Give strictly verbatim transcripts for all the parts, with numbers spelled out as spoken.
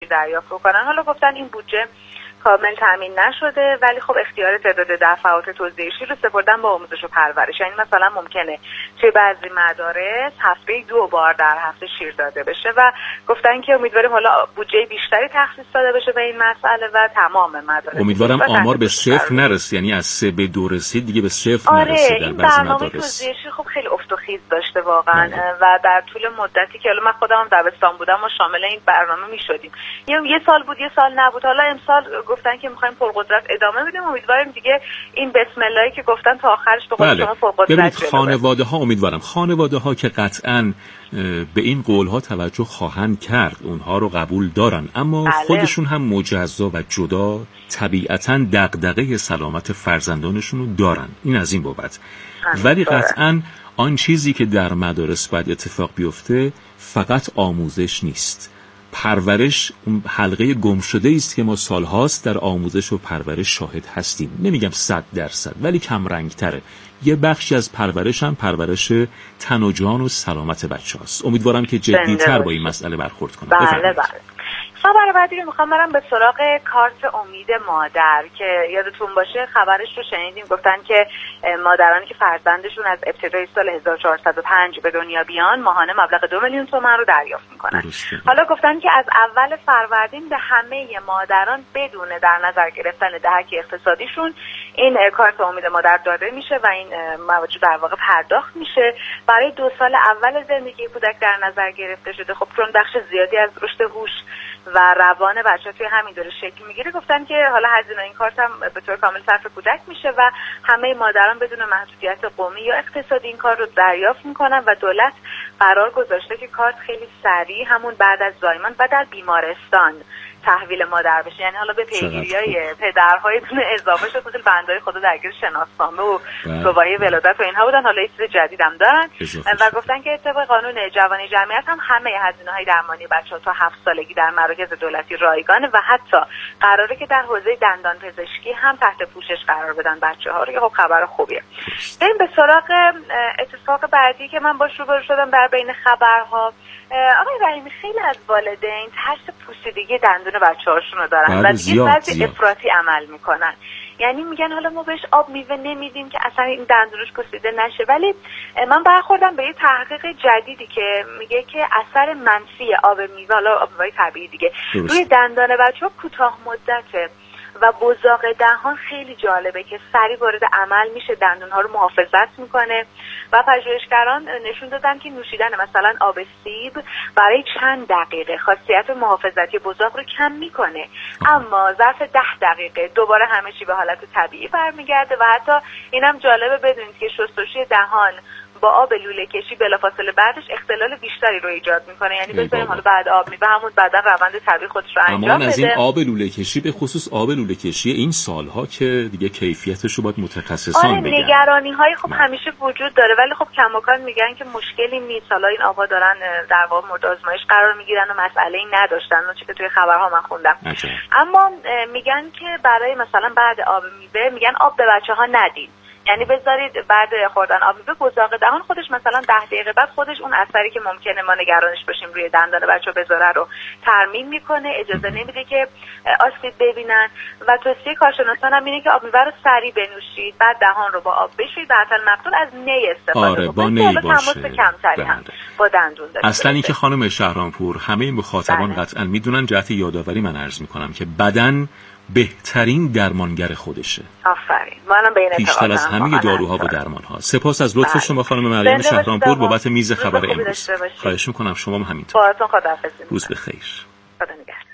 دریافت کنن. حالا گفتن این بودجه کامل تامین نشده، ولی خب اختیار تعداد دفعات توزیعی رو سپردن با آموزش و پرورش. یعنی مثلا ممکنه توی بعضی مدارس هفته دو بار در هفته شیر داده بشه و گفتن که امیدواریم حالا بودجه بیشتری تخصیص داده بشه به این مسئله و تمام مدارس. امیدوارم آمار به صفر نرسه، یعنی از سه به دو رسید دیگه به صفر آره نرسه در بعضی برنامه مدارس. توزیعی خب خیلی افت و خیز داشته واقعا و در طول مدتی که حالا من خودم هم دبستان بودم ما شامل این برنامه میشدیم. یه سال بود یه سال نبود. حالا امسال گفتن که می‌خوایم پرقدرت ادامه بدیم. امیدواریم دیگه این بسم اللهی که گفتن تا آخرش به قول شما پرقدرت. ببینید خانواده‌ها، امیدوارم خانواده‌ها که قطعاً به این قول‌ها توجه خواهند کرد، اونها رو قبول دارن، اما بله. خودشون هم مجزا و جدا طبیعتاً دغدغه سلامت فرزندانشون رو دارن. این از این بابت. ولی قطعاً آن چیزی که در مدارس باید اتفاق بیفته فقط آموزش نیست. پرورش اون حلقه گم شده است که ما سالهاست در آموزش و پرورش شاهد هستیم. نمیگم صد درصد ولی کم رنگ تره. یه بخشی از پرورش هم پرورش تن و جان و سلامت بچه هست. امیدوارم که جدی‌تر با این مسئله برخورد کنم. بله بله. خبر بعدی رو میخوام برم به سراغ کارت امید مادر که یادتون باشه خبرش رو شنیدیم. گفتن که مادرانی که فرزندشون از ابتدای سال هزار و چهارصد و پنج به دنیا بیان ماهانه مبلغ دو میلیون تومان رو دریافت میکنن. حالا گفتن که از اول فروردین به همه مادران بدون در نظر گرفتن دهک اقتصادیشون این کارت امید مادر داده میشه و این موارد در واقع پرداخت میشه. برای دو سال اول زندگی کودک در نظر گرفته شده. خب چون بخش زیادی از رشد هوش و روان بچه توی همین دوره شکل میگیره گفتن که حالا هزینه این کارت هم به طور کامل صرف کودک میشه و همه مادران بدون محدودیت قومی یا اقتصادی این کار رو دریافت میکنن و دولت قرار گذاشته که کارت خیلی سریع همون بعد از زایمان و در بیمارستان تحویل مادر بشه. یعنی حالا به پیگیری‌های پدرهای دونه اضافه شد. مثل بندای خدا درگیر شناسنامه و گواهی ولادت و اینها بودن. حالا یه چیز جدید هم دارن و گفتن که طبق قانون جوانی جمعیت هم همه هزینه‌های درمانی بچه‌ها تا هفت سالگی در مراکز دولتی رایگانه و حتی قراره که در حوزه دندان پزشکی هم تحت پوشش قرار بدن بچه‌ها رو. خب خبر خوبیه. بریم به سراغ اتفاق بعدی که من باش روبرو شدم در بین خبرها. آقای رحیمی خیلی از والدین ترس پوسیدگی دندون بچه‌هاشون رو دارن و دیگه بعضی افراطی عمل میکنن. یعنی میگن حالا ما بهش آب میوه نمیدیم که اصلا این دندونش پوسیده نشه. ولی من برخوردم به یه تحقیق جدیدی که میگه که اثر منفی آب میوه، حالا آب میوه طبیعی دیگه، درست. روی دندان بچه‌ها کوتاه مدته و بزاق دهان خیلی جالبه که سریع وارد عمل میشه، دندون‌ها رو محافظت میکنه و پژوهشگران نشون دادن که نوشیدن مثلا آب سیب برای چند دقیقه خاصیت محافظتی بزاق رو کم میکنه، اما ظرف ده دقیقه دوباره همه چی به حالت طبیعی برمیگرده و حتی اینم جالبه بدونید که شستشوی دهان با آب لوله کشی بلافاصله بعدش اختلال بیشتری رو ایجاد میکنه. یعنی بذاریم حالا بعد آب میوه همون بعدا روند طبیعی خودش رو انجام بده. اما از این آب لوله کشی به خصوص آب لوله کشی این سالها که دیگه کیفیتش رو باید متخصصان آره بگن. نگرانی های خب من. همیشه وجود داره ولی خب کماکان میگن که مشکلی نیست. حالا این آبا دارن در واقع مورد آزمایش قرار میگیرن و مسئله‌ای نداشتن اون چیزی که توی خبرها من خوندم. عجب. اما میگن که برای مثلا بعد آب میوه میگن آب به بچه‌ها ندید. یعنی بذارید بعد خوردن آب میوه بزاق دهان خودش مثلا ده دقیقه بعد خودش اون اثری که ممکنه ما نگرانش باشیم روی دندان بچه‌ها بذاره رو ترمیم میکنه، اجازه نمیده که آسیب ببینن. و توصیه کارشناسان هم اینه که آب میوه رو سریع بنوشید، بعد دهان رو با آب بشویید، بعد مقدور از نی استفاده آره با نی باشه. کمتری هم با دندون داشته. اصلا اینکه خانم شهرامپور همه مخاطبان بله. قطعا میدونن، جهت یادآوری من عرض میکنم که بدن بهترین درمانگر خودشه. آفرین. منم به این اعتقادم. بیشتر از همه داروها و درمانها. سپاس از لطف شما خانم مریم شهرامپور بابت میز خبر امروز. خواهش میکنم شما هم همینطور. باهاتون خداحافظی. روز بخیر. خدا نگهدار.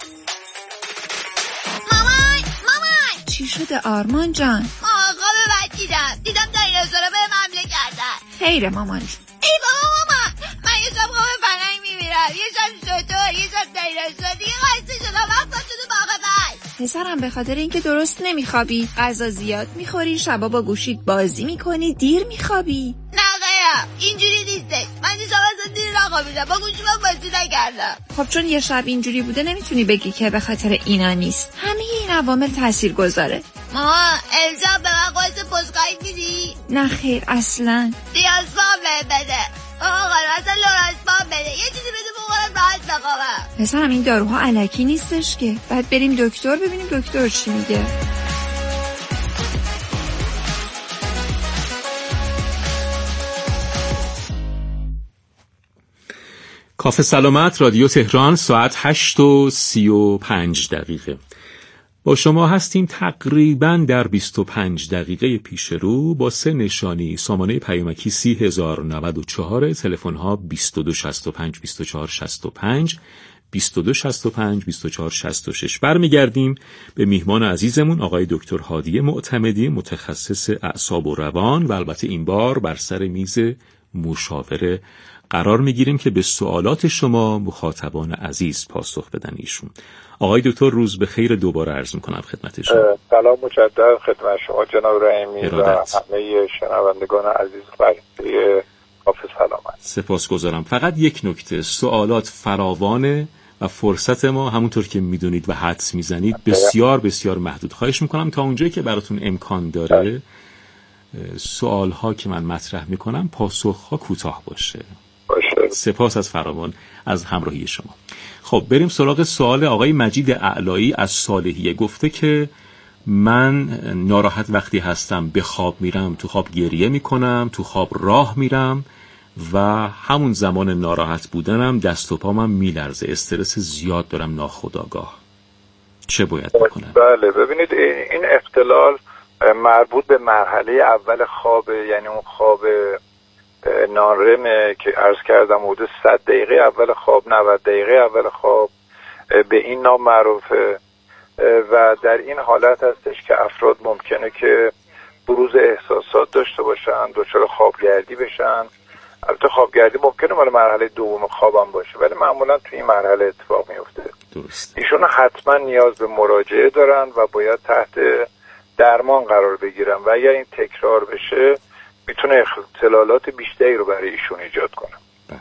مامان مامان چی شده آرمان جان؟ آقا به من دیدم دیدم دیناصورا به حمله کردن. خیره مامان جون. ای بابا مامان من یه شب خواب فرنگ میمیرم، یه شب شطور، یه شب دیناصور، دیگه خسته شدم وقتا شده باقه بس. پسرم به خاطر اینکه درست نمیخوابی، غذا زیاد میخوری، شبا با گوشیت بازی میکنی، دیر میخوابی. نه غیرم اینجوری نیستش، من یه شب اصلا دیر نخوابیدم، با گوشی من بازی نکردم. خب چون یه شب اینجوری بوده نمیتونی بگی که به خاطر اینا نیست. همه این عوامل تاثیر گذاره. ماما امشب به من قرص پوزقایی میدی؟ نه خیر اصلا. دیاسپام بده. آقا اصلا لوراسپام بده، یه چیزی بده بخورم راحت بخوابم. پسرم این داروها الکی نیستش که، بعد بریم دکتر ببینیم دکتر چی میگه. کافه سلامت، رادیو تهران، ساعت هشت و سی و پنج دقیقه. با شما هستیم تقریباً در بیست و پنج دقیقه پیش رو با سه نشانی سامانه پیامکی سی هزار و نود و چهار، تلفن ها بیست و دو شصت و پنج بیست و چهار شصت و پنج، بیست و دو شصت و پنج بیست و چهار شصت و شش. برمیگردیم به میهمان عزیزمون آقای دکتر هادی معتمدی، متخصص اعصاب و روان، و البته این بار بر سر میز مشاوره قرار میگیریم که به سوالات شما مخاطبان عزیز پاسخ بدن ایشون. آقای دکتر روز به خیر دوباره عرض میکنم خدمت شما. سلام مجدد خدمت شما جناب رحیمی و همه شنوندگان عزیز برنامه کافه سلامت. سپاسگزارم. فقط یک نکته، سوالات فراوانه و فرصت ما همونطور که میدونید و حدس میزنید بسیار بسیار محدود. خواهش میکنم تا اونجایی که براتون امکان داره سوال ها که من مطرح میکنم پاسخ ها کوتاه باشه. باشه. سپاس از فراوان از همراهی شما. خب بریم سراغ سوال آقای مجید اعلایی از صالحیه. گفته که من ناراحت وقتی هستم به خواب میرم، تو خواب گریه میکنم، تو خواب راه میرم و همون زمان ناراحت بودنم دست و پامم میلرزه، استرس زیاد دارم ناخودآگاه. چه باید بکنم؟ بله ببینید این اختلال مربوط به مرحله اول خواب، یعنی اون خواب نانرمه که عرض کردم حدود صد دقیقه اول خواب، نود دقیقه اول خواب به این نام معروفه و در این حالت هستش که افراد ممکنه که بروز احساسات داشته باشن، دچار خوابگردی بشن. البته خوابگردی ممکنه مال مرحله دوم خوابم باشه ولی معمولا توی این مرحله اتفاق میفته. درست. ایشون حتما نیاز به مراجعه دارن و باید تحت درمان قرار بگیرن و اگر این تکرار بشه میتونه اختلالات بیشتری رو برای ایشون ایجاد کنه. بله.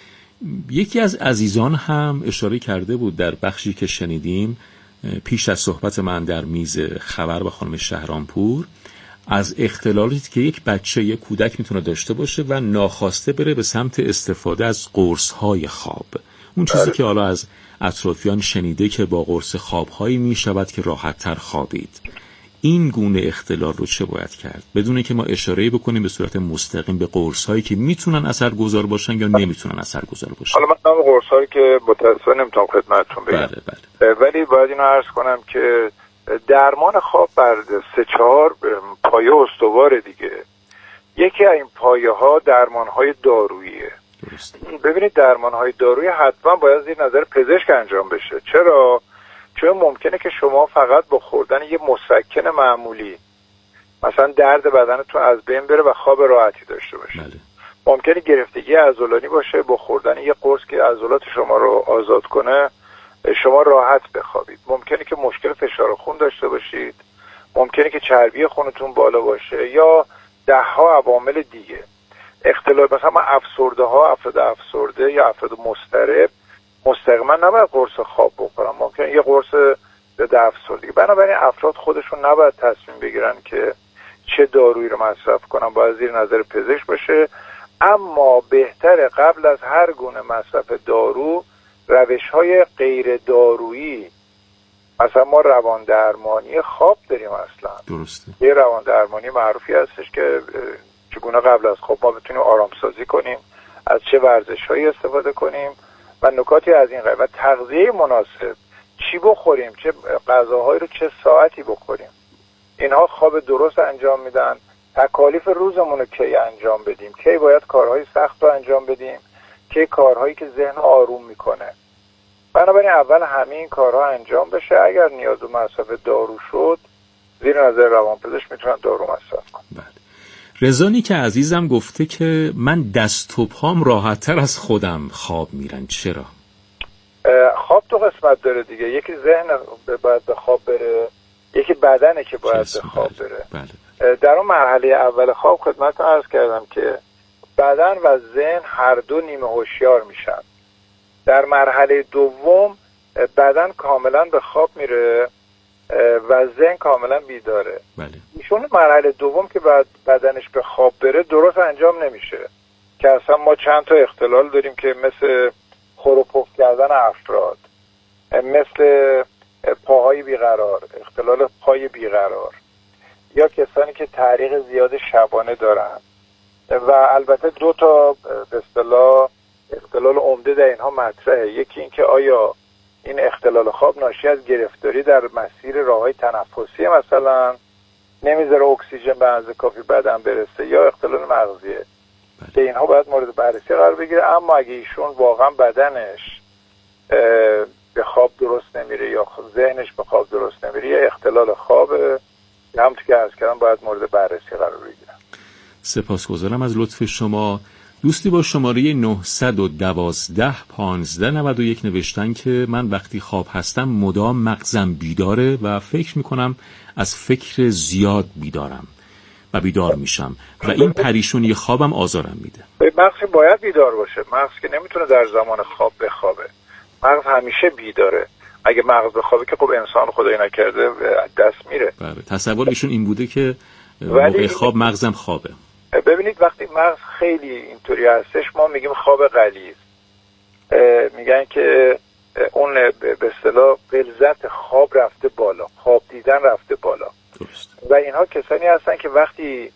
یکی از عزیزان هم اشاره کرده بود در بخشی که شنیدیم پیش از صحبت من در میز خبر با خانم شهرانپور از اختلالاتی که یک بچه، یک کودک میتونه داشته باشه و ناخواسته بره به سمت استفاده از قرص‌های خواب. اون چیزی بله. که حالا از اطرافیان شنیده که با قرص خواب‌هایی میشود که راحت‌تر خوابید. این گونه اختلال رو چه باید کرد؟ بدون که ما اشاره بکنیم به صورت مستقیم به قرص‌هایی که میتونن اثرگذار باشن یا نمیتونن اثرگذار باشن. حالا من نام قرص‌هایی که متأسفانه نمیتونم خدمتتون بگم. بله بله. ولی باید اینو عرض کنم که درمان خواب بر سه چهار پایه استواره دیگه. یکی از این پایه‌ها درمان‌های داروییه. درست. ببینید درمان‌های دارویی حتما باید زیر نظر پزشک انجام بشه. چرا؟ چون ممکنه که شما فقط با خوردن یه مسکن معمولی مثلا درد بدنتون از بین بره و خواب راحتی داشته باشه. بله. ممکنه گرفتگی عضلانی باشه، با خوردن یه قرص که عضلات شما رو آزاد کنه شما راحت بخوابید. ممکنه که مشکل فشار خون داشته باشید، ممکنه که چربی خونتون بالا باشه یا ده ها عوامل دیگه. اختلال مثلا افسرده ها، افراد افسرده یا افراد مضطرب مستقیما نباید قرص خواب بخورن، ممکنه یه قرص ضد افسردگی. بنابراین افراد خودشون نباید تصمیم بگیرن که چه دارویی رو مصرف کنن، باید زیر نظر پزشک باشه. اما بهتره قبل از هر گونه مصرف دارو روش‌های غیر دارویی، مثلا ما روان درمانی خواب داریم اصلا. درسته. یه روان درمانی معروفی هستش که چگونه قبل از خواب ما بتونیم آرام سازی کنیم، از چه ورزش‌هایی استفاده کنیم و نکاتی از این قبیل و تغذیه مناسب، چی بخوریم، چه غذاهایی رو چه ساعتی بخوریم. اینها خواب درست انجام میدن. تکالیف روزمون رو کی انجام بدیم، کی باید کارهای سخت رو انجام بدیم، کی کارهایی که ذهن آروم میکنه. بنابراین اول همه این کارها انجام بشه. اگر نیاز به مصرف دارو شد زیر نظر روانپزشک میتونن دارو مصرف کنن. بله. رضانی که عزیزم گفته که من دست و پام راحت‌تر از خودم خواب میرن. چرا؟ خواب دو قسمت داره دیگه. یکی ذهن باید به خواب بره، یکی بدنه که باید به خواب بره. بله. بله. در اون مرحله اول خواب خدمتتون عرض کردم که بدن و ذهن هر دو نیمه هوشیار میشن. در مرحله دوم بدن کاملا به خواب میره و ذهن کاملا بیداره. بله. ایشون مرحله دوم که بعد بدنش به خواب بره درست انجام نمیشه، که اصلا ما چند تا اختلال داریم که مثل خور و پف کردن افراد، مثل پاهای بیقرار، اختلال پای بیقرار، یا کسانی که تعریق زیاد شبانه دارن و البته دو تا به اصطلاح اختلال عمده در اینها مطرحه. یکی این که آیا این اختلال خواب ناشی از گرفتاری در مسیر راههای تنفسی، مثلا نمیذاره اکسیژن به اندازه کافی بدن برسه، یا اختلال مغزیه که اینها باید مورد بررسی قرار بگیره. اما اگه ایشون واقعا بدنش به خواب درست نمیره یا ذهنش به خواب درست نمیره، یا اختلال خوابه، همونطور که عرض کردم باید مورد بررسی قرار بگیره. سپاسگزارم از لطف شما. دوستی با شماره نه یک دو پانزده نود و یک نوشتن که من وقتی خواب هستم مدام مغزم بیداره و فکر میکنم از فکر زیاد بیدارم و بیدار میشم و این پریشونی خوابم آزارم میده. مغز باید بیدار باشه. مغز که نمیتونه در زمان خواب بخوابه. مغز همیشه بیداره. اگه مغز بخوابه که خب انسان خدایی نکرده دست میره. بله. تصور ایشون این بوده که موقع خواب مغزم خوابه. ببینید وقتی مغز خیلی اینطوری هستش ما میگیم خواب غلیظ. میگن که اون به اصطلاح غلظت خواب رفته بالا، خواب دیدن رفته بالا. درست. و اینها کسانی هستن که وقتی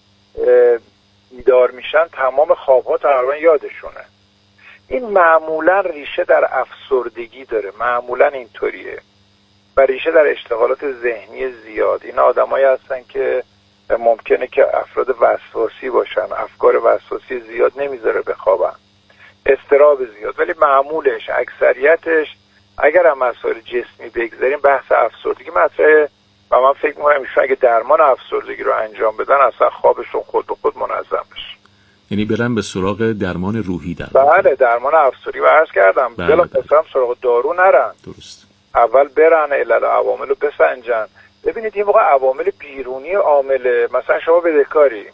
بیدار میشن تمام خوابها تقریبا یادشونه. این معمولا ریشه در افسردگی داره، معمولا اینطوریه، و ریشه در اشتغالات ذهنی زیاد. این آدمایی هستن که ممکنه که افراد وسواسی باشن، افکار وسواسی زیاد نمیذاره بخوابن، اضطراب زیاد، ولی معمولش اکثریتش اگر هم مسائل جسمی بگذاریم بحث افسردگی مطرحه و من فکر می‌کنم ایشون اگه درمان افسردگی رو انجام بدن اصلا خوابشون خود به خود منظم بشه. یعنی برن به سراغ درمان روحی در بله درمان افسردگی و عرض کردم بلا مثلا سراغ دارو نرن. درست. اول برن علل و عوامل رو بسنجن. ببینید این موقع عوامل بیرونی عامله، مثلا شما بدهکاری،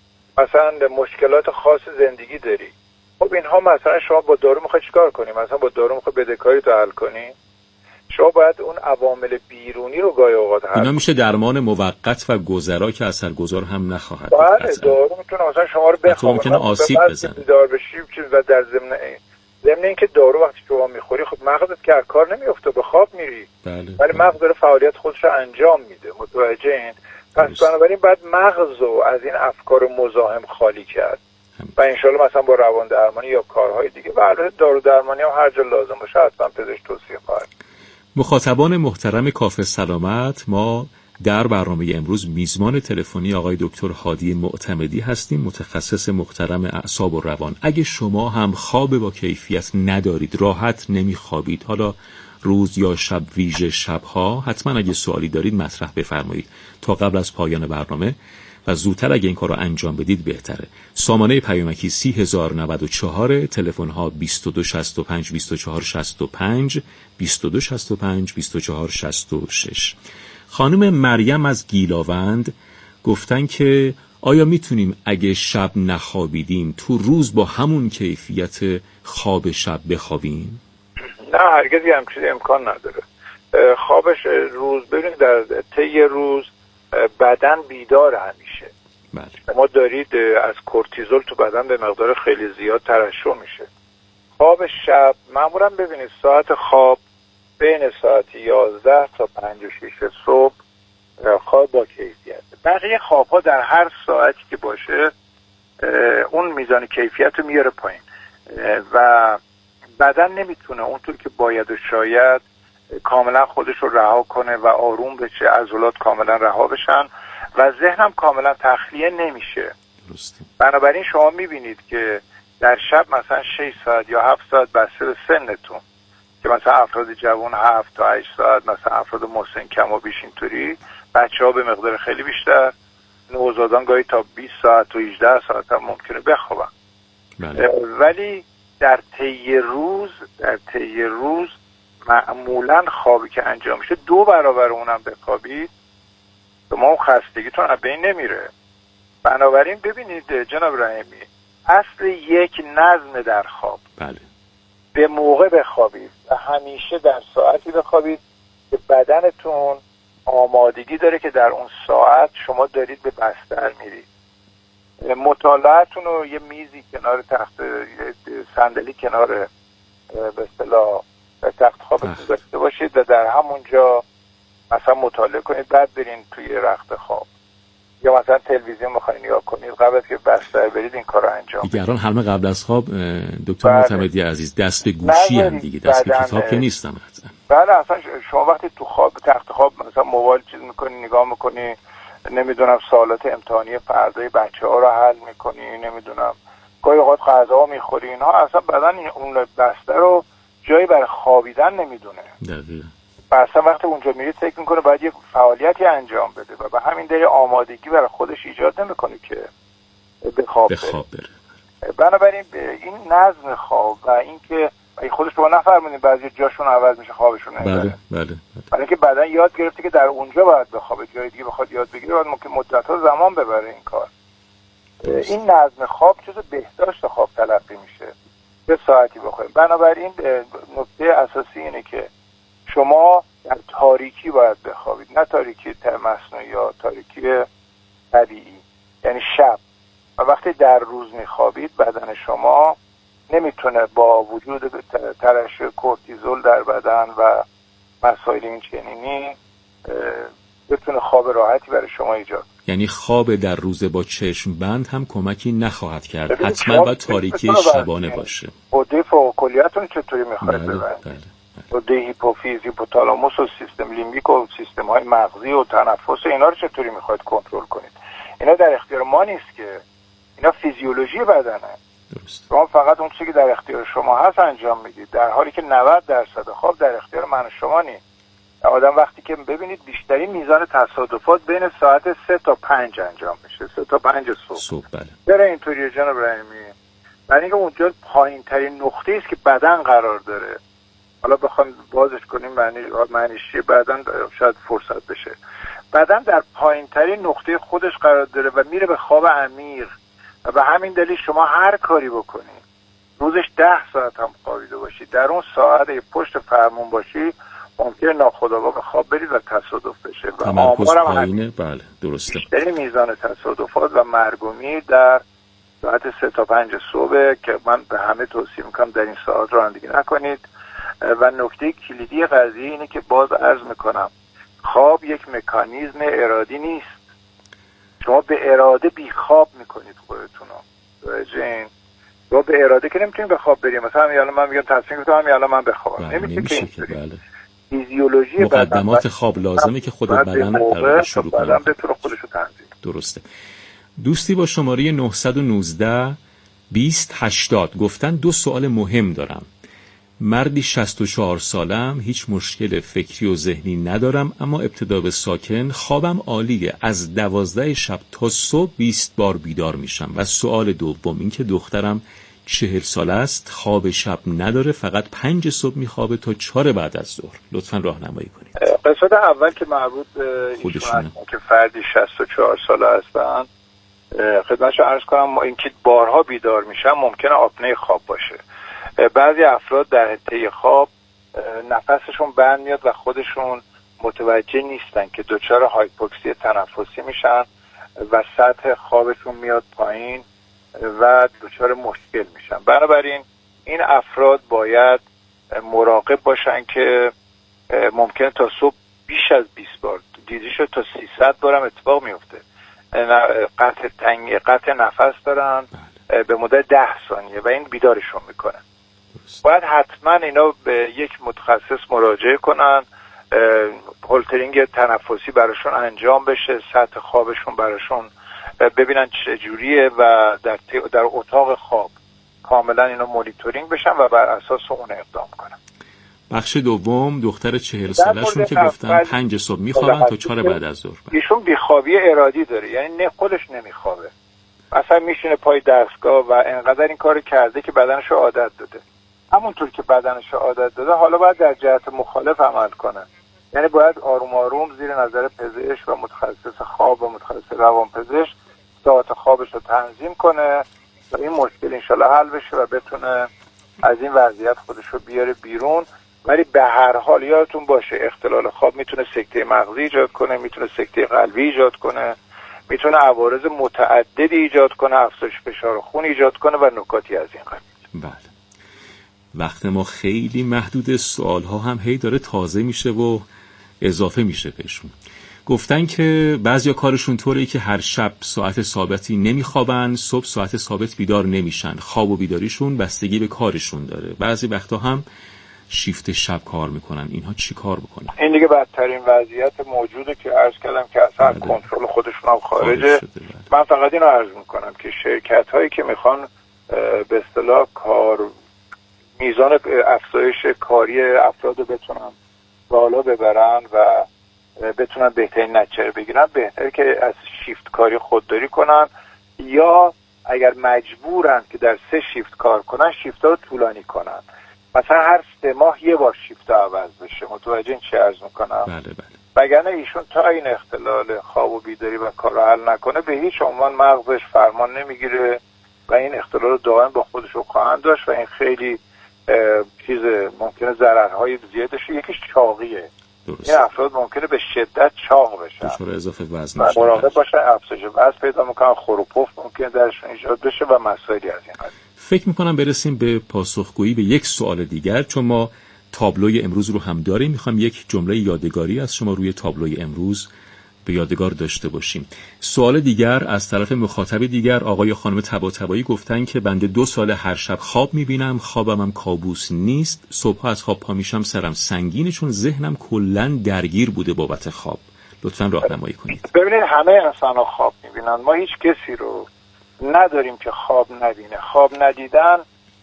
مثلا مشکلات خاص زندگی داری، خب اینها مثلا شما با دارو میخوای چیکار کنی؟ مثلا با دارو میخوای بدهکاری تو حل کنی؟ شما باید اون عوامل بیرونی رو گاهی اوقات حل. اینا میشه درمان موقت و گذرا که اثرگذار هم نخواهد. بله دارو میتونه مثلا شما رو بخوابه، ممکنه آسیب بزنه. بیدار بشی و در ضمن ضمن اینکه دارو وقتی شما میخوری خب مغزت که کار نمیفته، به خواب میری. بله. ولی مغز داره فعالیت خودش رو انجام میده. متوجه این؟ پس بنابراین باید مغز رو از این افکار مزاحم خالی کرد و انشالله مثلا با روان درمانی یا کارهای دیگه و البته دارو درمانی هم هر جا لازم باشه حتما پزشک توصیه خواهد. مخاطبان محترم کافه سلامت، ما در برنامه امروز میزبان تلفنی آقای دکتر هادی معتمدی هستیم، متخصص محترم اعصاب و روان. اگه شما هم خواب با کیفیت ندارید، راحت نمیخوابید، حالا روز یا شب ویژه شبها، حتما اگه سوالی دارید مطرح بفرمایید تا قبل از پایان برنامه و زودتر اگه این کار رو انجام بدید بهتره. سامانه پیامکی سی هزار و نود و چهار، تلفن ها بیست و دو شصت و پنج بیست و چهار شصت و پنج، بیست و دو شصت و پنج بیست و چهار شصت و شش. خانم مریم از گیلاوند گفتن که آیا میتونیم اگه شب نخوابیدیم تو روز با همون کیفیت خواب شب بخوابیم؟ نه هرگز هم چیزی امکان نداره. خوابش روز ببینید در طی روز بدن بیدار همیشه. بله. ما دارید از کورتیزول تو بدن به مقدار خیلی زیاد ترشح میشه. خواب شب معمولا ببینید ساعت خواب بین ساعت یازده تا پنج و شش صبح خواب با کیفیت. بقیه خوابها در هر ساعتی که باشه اون میزان کیفیت رو میاره پایین و بدن نمیتونه اونطور که باید و شاید کاملا خودش رو رها کنه و آروم بشه، عضلات کاملا رها بشن و ذهنم کاملا تخلیه نمیشه. درسته. بنابراین شما میبینید که در شب مثلا شش ساعت یا هفت ساعت بسته به سنتون که مثلا افراد جوان هفت تا هشت ساعت، مثلا افراد مسن کم و بیش اینطوری، بچه ها به مقدار خیلی بیشتر، نوزادان گاهی تا بیست ساعت و هجده ساعت هم ممکنه بخوابن. بله. ولی در طی روز در طی روز معمولا خوابی که انجام میشه دو برابر اونم بخوابید شما اون خستگیتون از بین نمیره. بنابراین ببینید جناب رحیمی، اصل یک نظم در خواب. بله. به موقع بخوابید و همیشه در ساعتی بخوابید که بدنتون آمادگی داره که در اون ساعت شما دارید به بستر میرید. مطالعه‌تون رو یه میزی کنار تخت، صندلی کنار به اصطلاح تخت خواب داشته باشید و در همونجا مثلا مطالعه کنید، بعد برین توی رخت خواب یا مثلا تلویزیون میخواین نگاه کنید، قبل از که بستر برید این کارو انجام بدید. دیگران همه قبل از خواب دکتر معتمدی عزیز دست به گوشی هم دیگه، دست به کتاب که نیستم قطعا. بله اصلا شما وقتی تو خواب تخت خواب مثلا موبایل چیز میکنی نگاه میکنی، نمیدونم سوالات امتحانی فردای بچه‌ها رو حل میکنی، نمیدونم گاهی اوقات غذا میخوری، اینها اصلا بدن اون بستر رو جایی برای خوابیدن نمیدونه. دقیقاً. اصلا وقتی اونجا میرید فکر میکنه باید یک فعالیتی انجام بده و به همین دلیل آمادگی برای خودش ایجاد نمیکنه که به خواب بره. بنابراین این نظم خواب و اینکه خودش رو نفرمونید بعضی جاشون عوض میشه خوابشون نمیبره. بله بله. برای اینکه بعدن یاد گرفته که در اونجا باید بخوابه، جای دیگه بخواد یاد بگیره باید ممکن مدت‌ها زمان ببره این کار. درست. این نظم خواب چیز بهداشت خواب تلقی میشه. به ساعتی بخوابیم. بنابراین نکته اساسی اینه که شما در تاریکی باید بخوابید، نه تاریکی مصنوعی یا تاریکی طبیعی، یعنی شب. و وقتی در روز میخوابید بدن شما نمیتونه با وجود ترشح کورتیزول در بدن و مسائل این چنینی بتونه خواب راحتی برای شما ایجاد. یعنی خواب در روز با چشم بند هم کمکی نخواهد کرد، حتما باید تاریکی شبانه باشه. عده فوق‌العاده‌تون چطوری میخواید ببندید؟ عده هیپوفیز، هیپوتالاموس و سیستم لیمبیک و سیستم های مغزی و تنفس، اینا رو چطوری میخواید کنترل کنید؟ اینا در اختیار ما نیست که، اینا فیزیولوژی بدنه. درست. شما فقط اون چیزی که در اختیار شما هست انجام میدید، در حالی که نود درصد خواب در اختیار من و شما نیست. آدم وقتی که ببینید بیشترین میزان تصادفات بین ساعت سه تا پنج انجام میشه، سه تا پنج صبح. صبح بله. چرا اینطوریه جناب رحیمی؟ برای اینکه اونجا پایین ترین نقطه است که بدن قرار داره. حالا بخوام بازش کنیم معنی معنیش چیه، بعداً شاید فرصت بشه. بدن در پایین ترین نقطه خودش قرار داره و میره به خواب عمیق و به همین دلیل شما هر کاری بکنید روزش ده ساعت هم خوابیده باشید، در اون ساعت پشت فرمون باشی ممکنه ناخودآگاه به خواب برید و تصادف بشه و آمارم همینه. بله درسته. بیشترین میزان تصادفات و مرگ و میر در ساعت سه تا پنج صبح که من به همه توصیه میکنم در این ساعت رانندگی نکنید. و نکته کلیدی قضیه اینه که باز عرض میکنم خواب یک مکانیزم ارادی نیست. شما به اراده بی خواب میکنید خودتون رو. جین شما به اراده که نمیتونید به خواب بریم. مثلا همین الان من میگم تصمیم گرفتم همین الان من بخوابم، نمیشه که بله. فیزیولوژی مقدمات خواب لازمه که خود بدن در شروع کنه، بدن بتونه خودش رو تنظیم. درسته. دوستی با شماره نه یک نه بیست هشتاد گفتن دو سوال مهم دارم. مردی شصت و چهار سالم، هیچ مشکل فکری و ذهنی ندارم، اما ابتدا به ساکن خوابم عالیه، از دوازده شب تا صبح بیست بار بیدار میشم. و سوال دوم این که دخترم چهل ساله است، خواب شب نداره، فقط پنج صبح میخوابه تا چهار بعد از ظهر. لطفاً راهنمایی کنید. قسمت اول که مربوط به خودشونه که فردی شصت و چهار ساله هستن، خدمتشو عرض کنم اینکه بارها بیدار میشن ممکنه آپنه خواب باشه. بعضی افراد در حته خواب نفسشون بند میاد و خودشون متوجه نیستن که دچار هایپوکسی تنفسی میشن و سطح خوابشون میاد پایین و دچار مشکل میشن. بنابراین این افراد باید مراقب باشن که ممکنه تا صبح بیش از بیست بار، دیده شد تا سیصد بار هم اتفاق میفته، قطع تنگ قطع نفس دارن به مدت ده ثانیه و این بیدارشون میکنه. باید حتما اینا به یک متخصص مراجعه کنن، هولترینگ تنفسی براشون انجام بشه، سطح خوابشون براشون ببینن چه جوریه و در در اتاق خواب کاملا اینا مانیتورینگ بشن و بر اساس اون اقدام کنن. بخش دوم دختر چهل سالشون که گفتن پنج صبح میخوابن تا چهار بعد از ظهر. ایشون بیخوابی ارادی داره، یعنی نه خودش نمیخوابه، مثلا میشینه پای دستگاه و انقدر این کارو کرده که بدنش عادت داده. همونطور که بدنش عادت داده حالا باید در جهت مخالف عمل کنه، یعنی باید آروم آروم زیر نظر پزشک و متخصص خواب و متخصص روانپزشک ساعت خوابش رو تنظیم کنه و این مشکل انشالله حل بشه و بتونه از این وضعیت خودش رو بیاره بیرون. ولی به هر حال یادتون باشه اختلال خواب میتونه سکته مغزی ایجاد کنه، میتونه سکته قلبی ایجاد کنه، میتونه عوارض متعددی ایجاد کنه، افزایش فشار خون ایجاد کنه و نکاتی از این قبیل. بله. وقت ما خیلی محدود، سوالها هم هی داره تازه میشه و اضافه میشه بهشون. گفتن که بعضیا کارشون طوریه که هر شب ساعت ثابتی نمیخوابن، صبح ساعت ثابت بیدار نمیشن. خواب و بیداریشون بستگی به کارشون داره. بعضی وقتا هم شیفت شب کار میکنن. اینها چی کار بکنن؟ این دیگه بدترین وضعیت موجوده که عرض کردم که اصلا کنترل خودشون هم خارجه. من فقط اینو عرض میکنم که شرکت هایی که میخوان به اصطلاح کار میزان افزایش کاری افراد رو بتونن بالا ببرن و بتونن بهترین نتیجه بگیرن، بهتره که از شیفت کاری خودداری کنن، یا اگر مجبورن که در سه شیفت کار کنن شیفت ها رو طولانی کنن. مثلا هر سه ماه یه بار شیفت عوض بشه. متوجه این چی عرض میکنم؟ بله بله. وگرنه ایشون تا این اختلال خواب و بیداری و کار رو حل نکنه به هیچ عنوان مغزش فرمان نمیگیره و این اختلال رو دائم با خودش رو خواهند داشت و این خیلی چیز ممکنه ضررهای زیادش. یکیش چاقیه. درست. این افراد ممکنه به شدت چاق بشن، دچار اضافه وزن بشن، مراقب باشن، افزایش وزن پیدا میکنن، خروپف ممکنه درشون ایجاد بشه و مسائلی از این قبیل. فکر میکنم برسیم به پاسخگویی به یک سوال دیگر، چون ما تابلوی امروز رو هم داریم. میخوام یک جمله یادگاری از شما روی تابلوی امروز به یادگار داشته باشیم. سوال دیگر از طرف مخاطب دیگر، آقای خانم طباطبایی گفتن که بنده دو سال هر شب خواب میبینم، خوابم هم کابوس نیست، صبح از خواب پا میشم سرم سنگینه چون ذهنم کلاً درگیر بوده بابت خواب. لطفاً راهنمایی کنید. ببینید همه انسان‌ها خواب میبینن. ما هیچ کسی رو نداریم که خواب نبینه. خواب ندیدن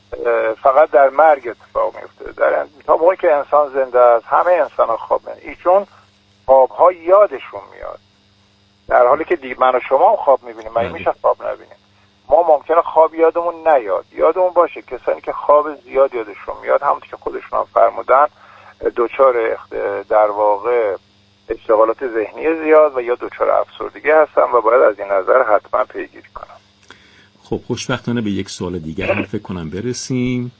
فقط در مرگ اتفاق میفته. در تا موقعی که انسان زنده است همه انسان‌ها خواب میبینن. ایشون خواب‌ها یادشون میاد، در حالی که دی من و شما هم خواب میبینیم. مگه میشه خواب نبینیم؟ ما ممکنه خواب یادمون نیاد. یادمون باشه کسانی که خواب زیاد یادشون میاد، همونطور که خودشون هم فرمودن، دچار در واقع اشتغالات ذهنی زیاد و یا دچار افسردگی هستن و باید از این نظر حتما پیگیری کنن. خب خوشبختانه به یک سوال دیگر هم فکر کنم برسیم.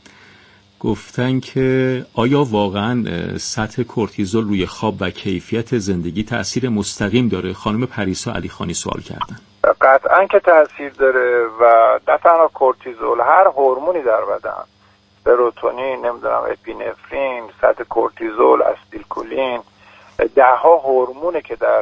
گفتن که آیا واقعا سطح کورتیزول روی خواب و کیفیت زندگی تأثیر مستقیم داره؟ خانم پریسا علیخانی سوال کردن. قطعا که تأثیر داره و نه تنها کورتیزول، هر هورمونی در بدن، سروتونین، نمیدونم اپینفرین، سطح کورتیزول، استیلکولین، ده ها هورمونه که در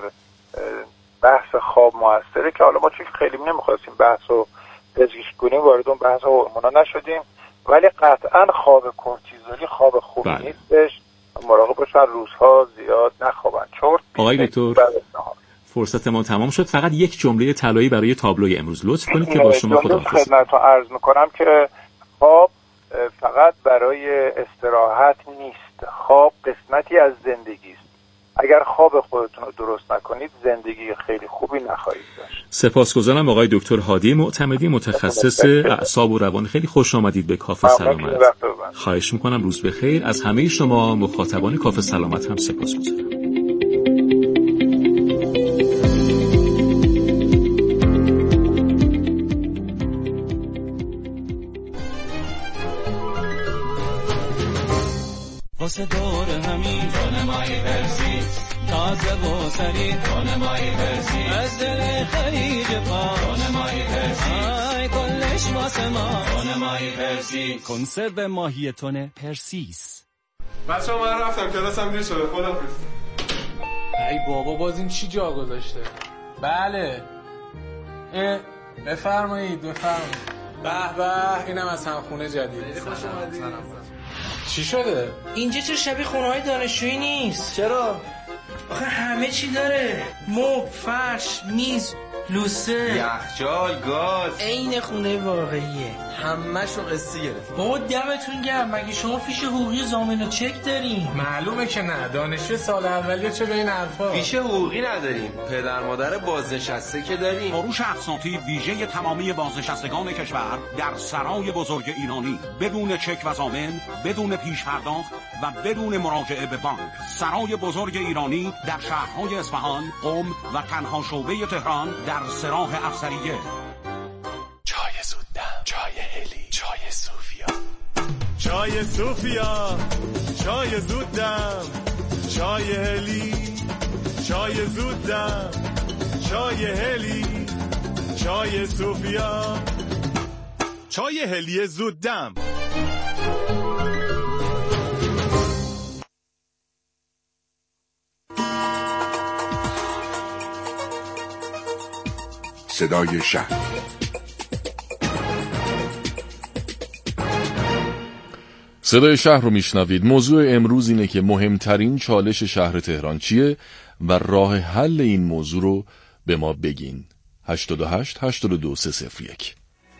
بحث خواب موثره که حالا ما چون خیلی نمیخواستیم بحثو پزشکی کنیم وارد اون بحث هورمونا نشدیم، ولی قطعا خواب کورتیزولی خواب خوبی بله. نیستش. مراقب باشن روزها زیاد نخوابن. چرت آقای دکتر فرصت ما تمام شد. فقط یک جمله طلایی برای تابلوی امروز لطف کنید که با شما خداحافظی. خدمتتون عرض میکنم که خواب فقط برای استراحت نیست. خواب قسمتی از زندگی است. اگر خواب خودتون رو درست نکنید زندگی خیلی خوبی نخواهید داشت. سپاسگزارم آقای دکتر هادی معتمدی، متخصص اعصاب و روان. خیلی خوش آمدید به کافه سلامت. خواهش میکنم. روز بخیر. از همه شما مخاطبان کافه سلامت هم سپاسگزارم. واسه دور همین دونمای پرسی تازه و سری دونمای پرسی از دل خلیج پا دونمای پرسی آی کلش واسه ما دونمای پرسی کنسرو ماهی تونه پرسیس. بچه ها من رفتم کلاسم دیر شده. خداحافظ. ای بابا باز این چی جا گذاشته؟ بله بفرمایید بفرمایید. به به اینم از همخونه جدید. خوش اومدید. چی شده؟ اینجا چه شبیه خونه های دانشجویی نیست. چرا؟ آخه همه چی داره. مبل، فرش، میز، لوسه، یخچال، گاز. عین خونه واقعیه. همه‌شو قسطی گرفت. بابا دمتون گرم. مگه شما فیش حقوقی ضامن و چک دارین؟ معلومه که نه. دانشجو سال اولیه چه به این حرفا. فیش حقوقی نداریم. پدر مادر بازنشسته که داریم. فروش اقساطی ویژه تمامی بازنشستگان کشور در سرای بزرگ ایرانی بدون چک و ضامن، بدون پیش پرداخت و بدون مراجعه به بانک. سرای بزرگ ایرانی در شهرهای اصفهان، قم و تنها شعبه تهران در سراح افسریه. چای زودم، چای هلی، چای صوفیا. چای صوفیا، چای زودم، چای هلی، چای زودم، چای هلی، چای صوفیا. چای هلی زودم. صدای شهر. صدای شهر رو میشنوید. موضوع امروز اینه که مهمترین چالش شهر تهران چیه و راه حل این موضوع رو به ما بگین. هشتاد و هشت هشتاد و دو سه صفر یک.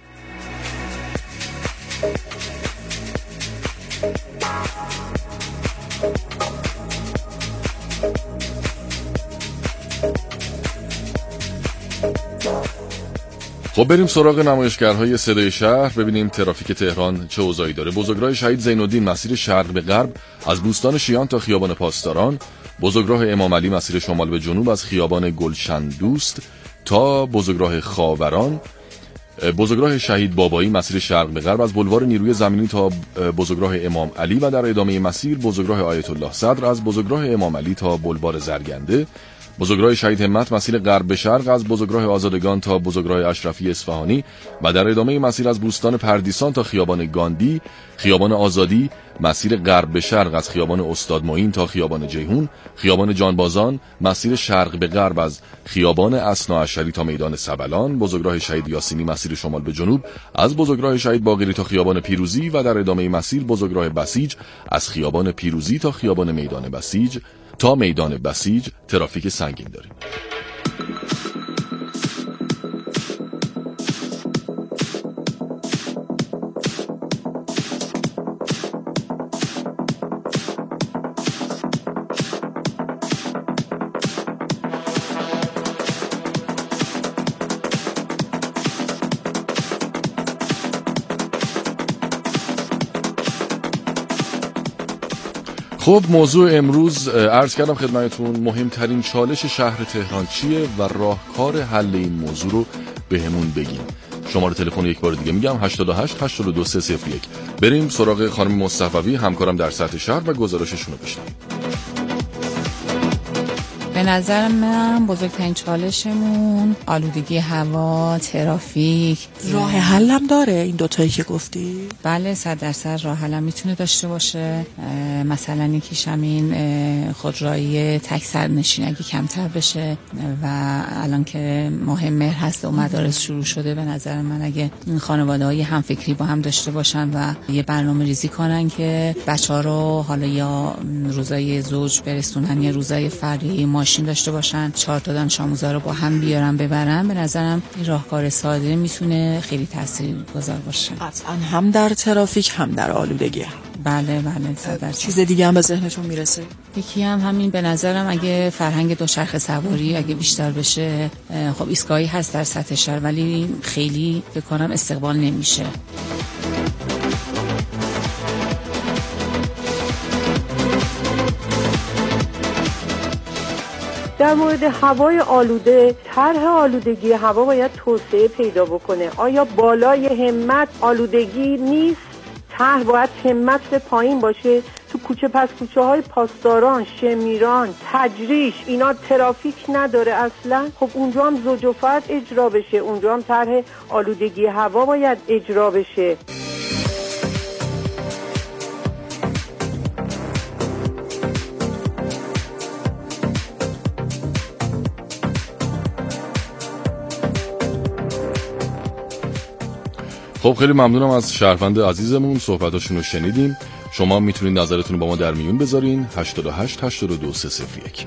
خب بریم سراغ نمایشگرهای صدای شهر، ببینیم ترافیک تهران چه اوضاعی داره. بزرگراه شهید زین‌الدین مسیر شرق به غرب از بوستان شیان تا خیابان پاسداران، بزرگراه امام علی مسیر شمال به جنوب از خیابان گلشن دوست تا بزرگراه خاوران، بزرگراه شهید بابایی مسیر شرق به غرب از بلوار نیروی زمینی تا بزرگراه امام علی و در ادامه مسیر بزرگراه آیت الله صدر از بزرگراه امام علی تا بلوار زرگنده، بزرگراه شهید همت مسیر غرب به شرق از بزرگراه آزادگان تا بزرگراه اشرفی اصفهانی و در ادامه مسیر از بوستان پردیسان تا خیابان گاندی، خیابان آزادی مسیر غرب به شرق از خیابان استاد معین تا خیابان جیهون، خیابان جانبازان مسیر شرق به غرب از خیابان اثناعشری تا میدان سبلان، بزرگراه شهید یاسینی مسیر شمال به جنوب از بزرگراه شهید باقری تا خیابان پیروزی و در ادامه مسیر بزرگراه بسیج از خیابان پیروزی تا خیابان میدان بسیج تا میدان بسیج ترافیک سنگین داریم. خب موضوع امروز عرض کردم خدمتتون مهمترین چالش شهر تهران چیه و راهکار حل این موضوع رو بهمون بگین. شماره تلفن یک بار دیگه میگم هشتاد و هشت هشتاد و دو سه صفر یک. بریم سراغ خانم مصطفی همکارم در سطح شهر و گزارششون رو بشنویم. به نظر من بزرگترین چالشمون آلودگی هوا، ترافیک. راه حلم داره این دوتایی که گفتی؟ بله صد درصد راه حلم میتونه داشته باشه. مثلا یکیش همین خودرویی تک سرنشین اگه کمتر بشه و الان که ماه مهر هست و مدارس شروع شده، به نظر من اگه خانواده‌های همفکری با هم داشته باشن و یه برنامه ریزی کنن که بچه‌ها رو حالا یا روزای زوج برسونن یا روزای فردی ماشین داشته باشن، چهار تا دانش آموزا رو با هم بیارن ببرن، به نظرم این راهکار ساده میتونه خیلی تاثیرگذار باشه. قطعا هم در ترافیک هم در آلودگی. بله بله صد درصد. چیز دیگه هم به ذهنتون میرسه؟ یکی هم همین به نظرم اگه فرهنگ دوچرخه سواری اگه بیشتر بشه، خب ایستگاهی هست در سطح شهر ولی خیلی فکر کنم استقبال نمیشه. در مورد هوای آلوده، طرح آلودگی هوا باید توسعه پیدا بکنه. آیا بالای همت آلودگی نیست؟ طرح باید همت به پایین باشه. تو کوچه پس کوچه های پاسداران، شمیران، تجریش، اینا ترافیک نداره اصلا. خب اونجا هم زوج و فرد اجرا بشه، اونجا هم طرح آلودگی هوا باید اجرا بشه. خب خیلی ممنونم از شهروند عزیزمون، صحبتاشون رو شنیدیم. شما میتونید نظرتون رو با ما در میون بذارین. هشتاد و هشت هشتاد و دو سه صفر یک.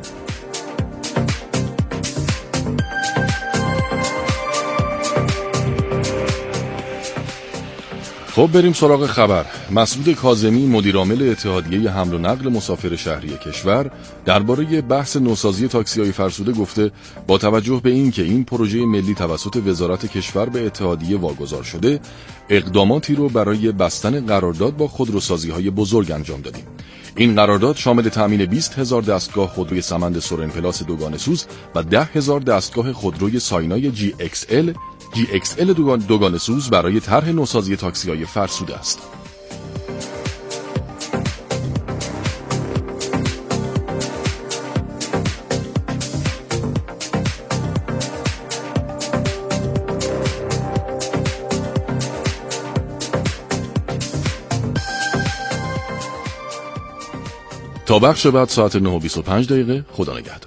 خب بریم سراغ خبر. مسعود کاظمی مدیرعامل اتحادیه حمل و نقل مسافر شهری کشور درباره بحث نوسازی تاکسی‌های فرسوده گفته با توجه به این که این پروژه ملی توسط وزارت کشور به اتحادیه واگذار شده، اقداماتی رو برای بستن قرارداد با خودروسازی‌های بزرگ انجام دادیم. این قرارداد شامل تامین بیست هزار دستگاه خودروی سمند سورن پلاس دوگانه سوز و ده هزار دستگاه خودروی ساینای جی اکس ال جی اکس ال دوگانه سوز برای طرح نوسازی تاکسی‌های فرسوده است. تا بخش بعد ساعت نه و بیست و پنج دقیقه. خدا نگهدار.